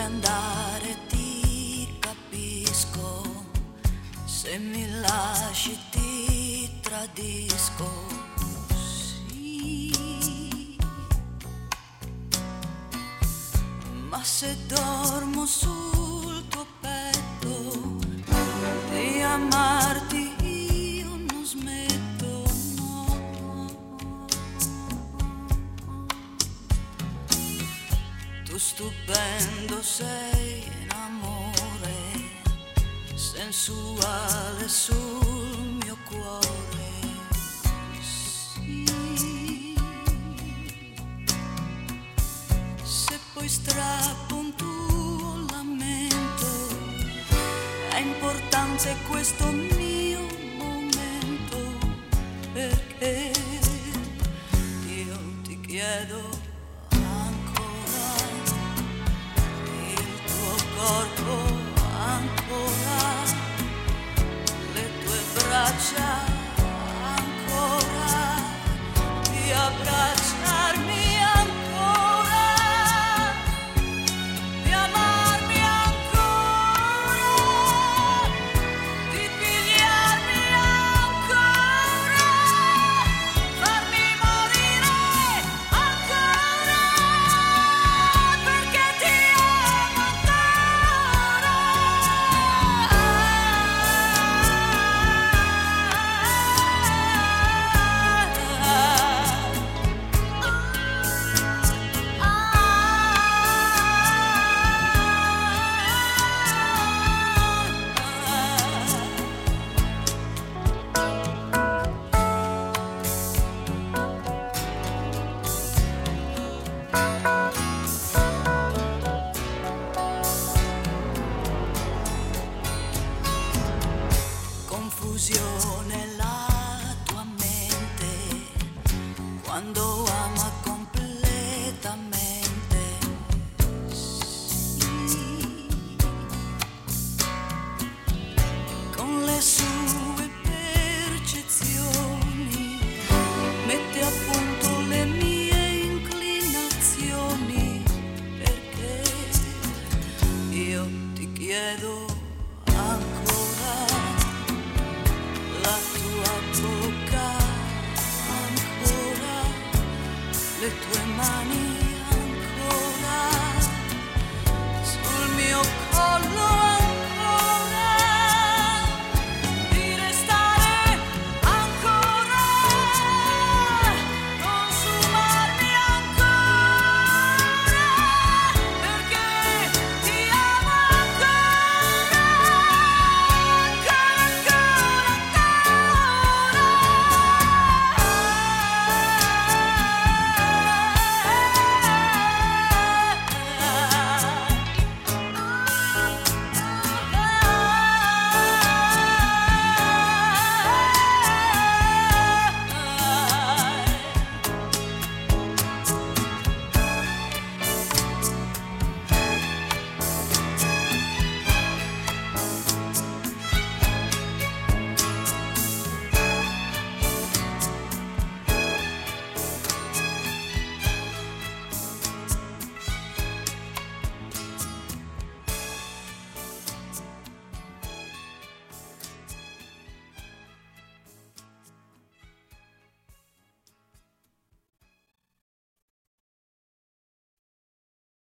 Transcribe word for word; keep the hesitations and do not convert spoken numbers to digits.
andare ti capisco, se mi lasci ti tradisco. Sì, ma se dormo sul tuo petto di amarti io non smetto, no. Tu stupendo sei in amore, sensuale sul mio cuore, sì. Se poi strappo un tuo lamento, è importante questo mio momento, perché io ti chiedo ancora il tuo corpo, ancora le tue braccia, ancora di abbracciarmi, ancora di amarmi, ancora di pigliarmi, ancora farmi morire, ancora perché ti amo ancora. Confusione la tua mente quando ama completamente, sì. Con le sue percezioni mette a punto le mie inclinazioni, perché io ti chiedo ancora la tua bocca, ancora le tue mani.